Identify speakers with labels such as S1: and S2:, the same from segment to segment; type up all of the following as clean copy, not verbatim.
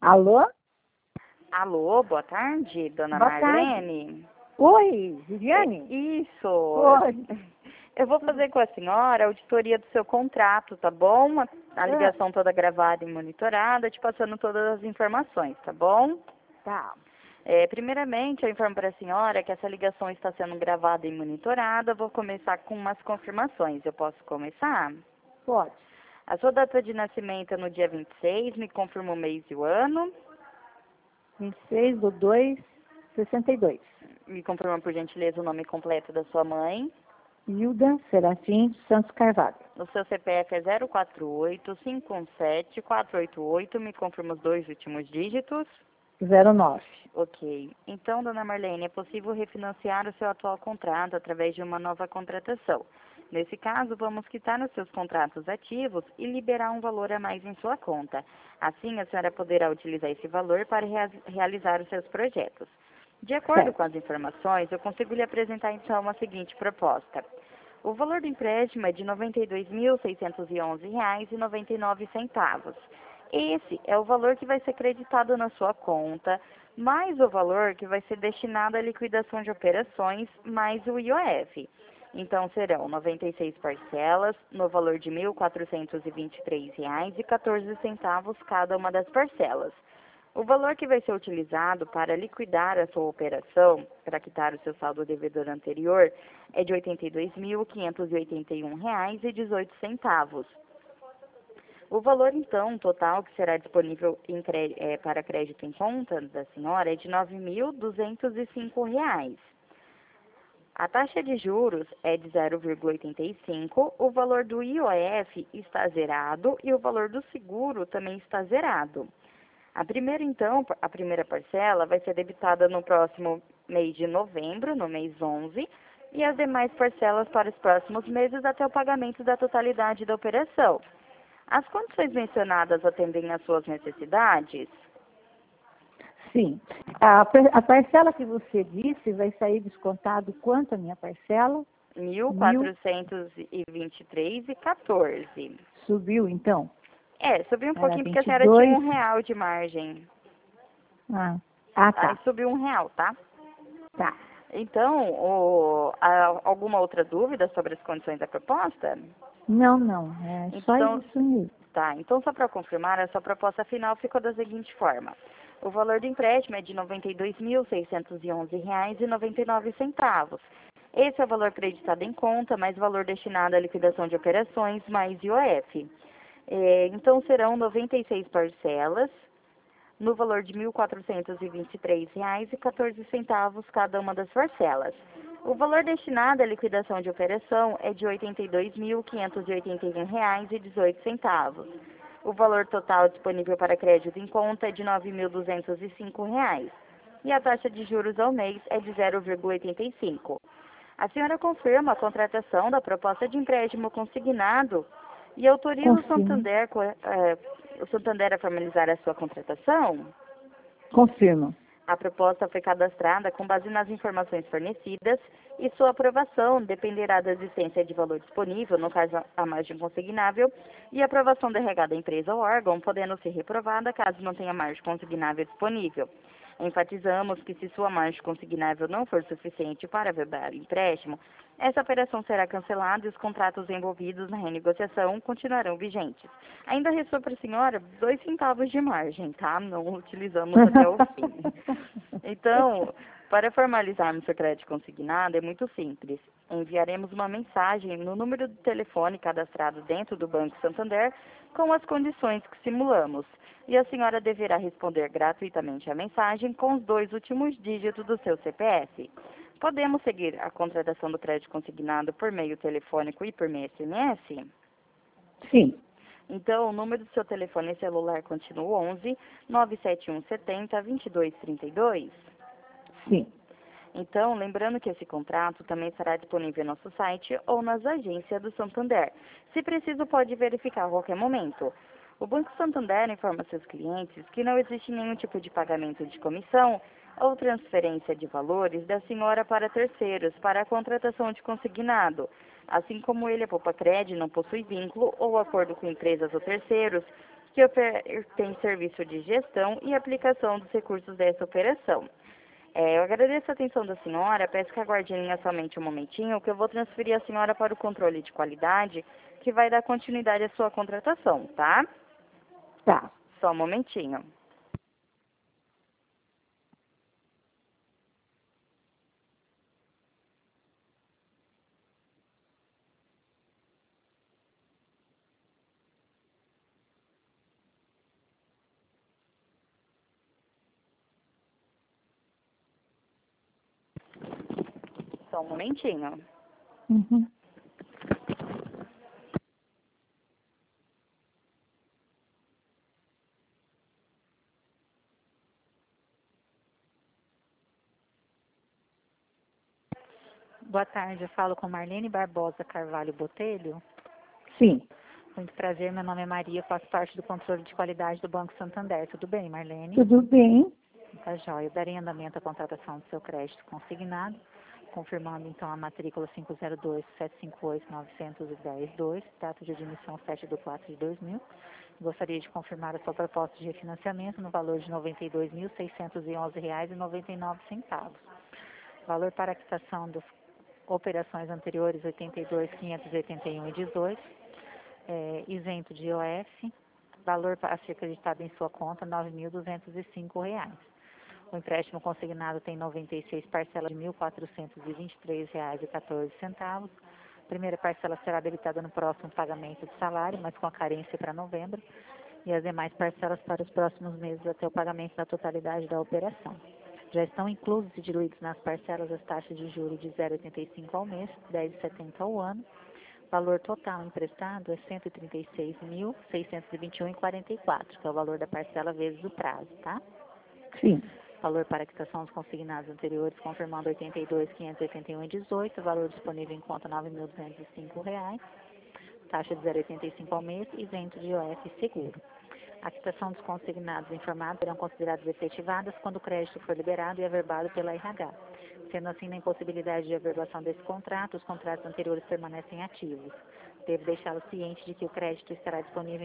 S1: Alô?
S2: Alô, boa tarde, dona
S1: Boa
S2: Marlene.
S1: Oi, Viviane?
S2: Isso.
S1: Oi.
S2: Eu vou fazer com a senhora a auditoria do seu contrato, tá bom? A ligação toda gravada e monitorada, te passando todas as informações, tá bom?
S1: Tá.
S2: Primeiramente, eu informo para a senhora que essa ligação está sendo gravada e monitorada. Vou começar com umas confirmações. Eu posso começar?
S1: Pode.
S2: A sua data de nascimento é no dia 26, me confirma o mês e o ano.
S1: 26/2/62.
S2: Me confirma, por gentileza, o nome completo da sua mãe.
S1: Hilda Serafim de Santos Carvalho.
S2: O seu CPF é 048-517-488. Me confirma os dois últimos dígitos.
S1: 09.
S2: Ok. Então, dona Marlene, é possível refinanciar o seu atual contrato através de uma nova contratação. Nesse caso, vamos quitar os seus contratos ativos e liberar um valor a mais em sua conta. Assim, a senhora poderá utilizar esse valor para realizar os seus projetos. De acordo com as informações, eu consigo lhe apresentar então a seguinte proposta. O valor do empréstimo é de R$ 92.611,99. Esse é o valor que vai ser creditado na sua conta, mais o valor que vai ser destinado à liquidação de operações, mais o IOF. Então, serão 96 parcelas, no valor de R$ 1.423,14 cada uma das parcelas. O valor que vai ser utilizado para liquidar a sua operação, para quitar o seu saldo devedor anterior, é de R$ 82.581,18. O valor, então, total que será disponível para crédito em conta da senhora é de R$ 9.205. A taxa de juros é de 0,85, o valor do IOF está zerado e o valor do seguro também está zerado. A primeira parcela vai ser debitada no próximo mês de novembro, no mês 11, e as demais parcelas para os próximos meses até o pagamento da totalidade da operação. As condições mencionadas atendem às suas necessidades?
S1: Sim. A parcela que você disse vai sair descontado quanto a minha parcela?
S2: R$ 1.423,14.
S1: Subiu, então?
S2: Subiu um
S1: Era
S2: pouquinho porque a
S1: 22.
S2: senhora tinha R$ 1 de margem.
S1: Tá.
S2: Aí subiu R$ 1, tá?
S1: Tá.
S2: Então, alguma outra dúvida sobre as condições da proposta?
S1: Não. É só
S2: Então,
S1: isso mesmo.
S2: tá. Então, só para confirmar, a sua proposta final ficou da seguinte forma. O valor do empréstimo é de R$ 92.611,99. Esse é o valor creditado em conta, mais valor destinado à liquidação de operações, mais IOF. Então, serão 96 parcelas, no valor de R$ 1.423,14 cada uma das parcelas. O valor destinado à liquidação de operação é de R$ 82.581,18. O valor total disponível para crédito em conta é de R$ 9.205. E a taxa de juros ao mês é de 0,85. A senhora confirma a contratação da proposta de empréstimo consignado e autoriza o Santander a formalizar a sua contratação?
S1: Confirmo.
S2: A proposta foi cadastrada com base nas informações fornecidas e sua aprovação dependerá da existência de valor disponível, no caso a margem consignável, e aprovação da RH da empresa ou órgão, podendo ser reprovada caso não tenha margem consignável disponível. Enfatizamos que se sua margem consignável não for suficiente para verbal empréstimo, essa operação será cancelada e os contratos envolvidos na renegociação continuarão vigentes. Ainda restou para a senhora 2 centavos de margem, tá? Não utilizamos até o fim. Então, para formalizarmos o crédito consignado é muito simples. Enviaremos uma mensagem no número do telefone cadastrado dentro do Banco Santander com as condições que simulamos. E a senhora deverá responder gratuitamente à mensagem com os 2 últimos dígitos do seu CPF. Podemos seguir a contratação do crédito consignado por meio telefônico e por meio SMS?
S1: Sim.
S2: Então, o número do seu telefone celular continua 11 971 70 22 32?
S1: Sim.
S2: Então, lembrando que esse contrato também será disponível no nosso site ou nas agências do Santander. Se preciso, pode verificar a qualquer momento. O Banco Santander informa seus clientes que não existe nenhum tipo de pagamento de comissão ou transferência de valores da senhora para terceiros para a contratação de consignado. Assim como ele, a Poupa Cred, não possui vínculo ou acordo com empresas ou terceiros que tem serviço de gestão e aplicação dos recursos dessa operação. Eu agradeço a atenção da senhora, peço que aguarde em linha somente um momentinho, que eu vou transferir a senhora para o controle de qualidade, que vai dar continuidade à sua contratação, tá?
S1: Tá.
S2: Só um momentinho. Só um momentinho.
S1: Uhum. Boa tarde, eu falo com Marlene Barbosa Carvalho Botelho.
S3: Sim,
S1: Muito prazer, meu nome é Maria, faço parte do controle de qualidade do Banco Santander. Tudo bem, Marlene?
S3: tudo bem.
S1: Tá jóia. Eu darei andamento à contratação do seu crédito consignado, confirmando então a matrícula 502-758-910-2, data de admissão 7/4/2000. Gostaria de confirmar a sua proposta de refinanciamento no valor de R$ 92.611,99. Valor para a quitação das operações anteriores 82.581,18, isento de IOF, valor a ser acreditado em sua conta R$ 9.205. O empréstimo consignado tem 96 parcelas de R$ 1.423,14. A primeira parcela será debitada no próximo pagamento de salário, mas com a carência para novembro, e as demais parcelas para os próximos meses até o pagamento da totalidade da operação. Já estão inclusos e diluídos nas parcelas as taxas de juros de 0,85 ao mês, 10,70 ao ano. O valor total emprestado é R$ 136.621,44, que é o valor da parcela vezes o prazo, tá?
S3: Sim,
S1: Valor para a quitação dos consignados anteriores, confirmando 82.581,18, valor disponível em conta R$ 9.205, taxa de 0,85 ao mês, isento de IOF seguro. A quitação dos consignados informados serão consideradas efetivadas quando o crédito for liberado e averbado pela RH. Sendo assim, na impossibilidade de averbação desse contrato, os contratos anteriores permanecem ativos. Devo deixá-lo ciente de que o crédito estará disponível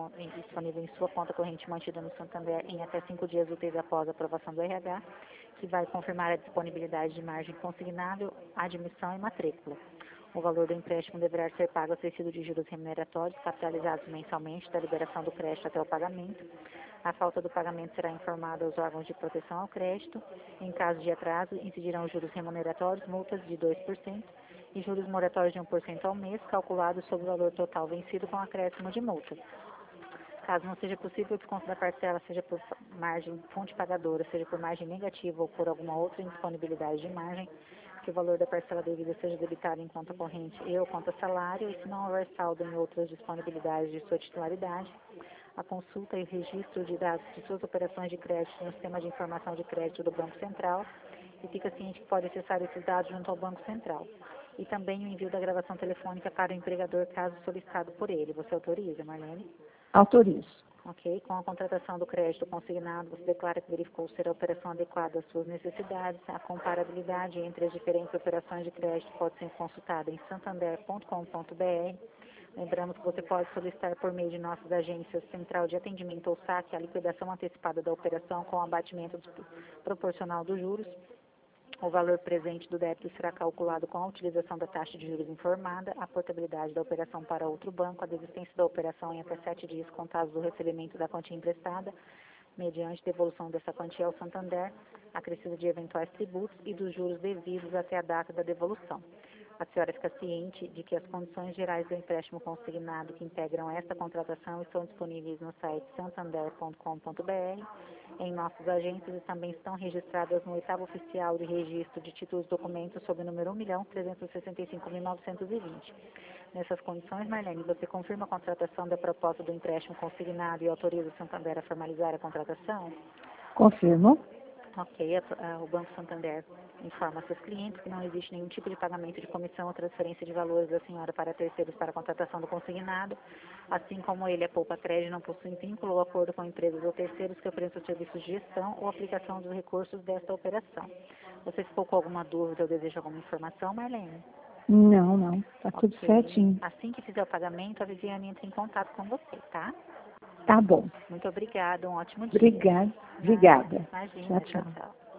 S1: em sua conta corrente mantida no Santander em até 5 dias úteis após a aprovação do RH, que vai confirmar a disponibilidade de margem consignável, admissão e matrícula. O valor do empréstimo deverá ser pago acrescido de juros remuneratórios capitalizados mensalmente da liberação do crédito até o pagamento. A falta do pagamento será informada aos órgãos de proteção ao crédito. Em caso de atraso, incidirão juros remuneratórios, multas de 2% e juros moratórios de 1% ao mês, calculados sobre o valor total vencido com acréscimo de multa. Caso não seja possível, o desconto da parcela, seja por margem fonte pagadora, seja por margem negativa ou por alguma outra indisponibilidade de margem, que o valor da parcela devida seja debitado em conta corrente e ou conta salário, e se não houver saldo em outras disponibilidades de sua titularidade, a consulta e registro de dados de suas operações de crédito no sistema de informação de crédito do Banco Central, e fica ciente que pode acessar esses dados junto ao Banco Central. E também o envio da gravação telefônica para o empregador, caso solicitado por ele. Você autoriza, Marlene?
S3: autorizo.
S1: Ok? Com a contratação do crédito consignado, você declara que verificou ser a operação adequada às suas necessidades. A comparabilidade entre as diferentes operações de crédito pode ser consultada em santander.com.br. Lembramos que você pode solicitar por meio de nossas agências Central de Atendimento ou SAC a liquidação antecipada da operação com abatimento proporcional dos juros. O valor presente do débito será calculado com a utilização da taxa de juros informada, a portabilidade da operação para outro banco, a desistência da operação em até 7 dias contados do recebimento da quantia emprestada, mediante devolução dessa quantia ao Santander, acrescido de eventuais tributos e dos juros devidos até a data da devolução. A senhora fica ciente de que as condições gerais do empréstimo consignado que integram esta contratação estão disponíveis no site santander.com.br, em nossas agências, e também estão registradas no oitavo oficial de registro de títulos e documentos sob o número 1.365.920. Nessas condições, Marlene, você confirma a contratação da proposta do empréstimo consignado e autoriza o Santander a formalizar a contratação?
S3: Confirmo.
S1: Ok, o Banco Santander informa seus clientes que não existe nenhum tipo de pagamento de comissão ou transferência de valores da senhora para terceiros para a contratação do consignado, assim como ele, a Poupa Crédito, não possui vínculo ou acordo com empresas ou terceiros que ofereçam serviços de gestão ou aplicação dos recursos desta operação. Você ficou com alguma dúvida ou deseja alguma informação, Marlene?
S3: Não, tá tudo
S1: Ok.
S3: certinho.
S1: Assim que fizer o pagamento, a Viviane entra em contato com você, tá?
S3: Tá bom.
S1: Muito obrigada, um ótimo dia.
S3: Obrigada. Obrigada.
S1: Imagina,
S3: Tchau, tchau.
S1: tchau.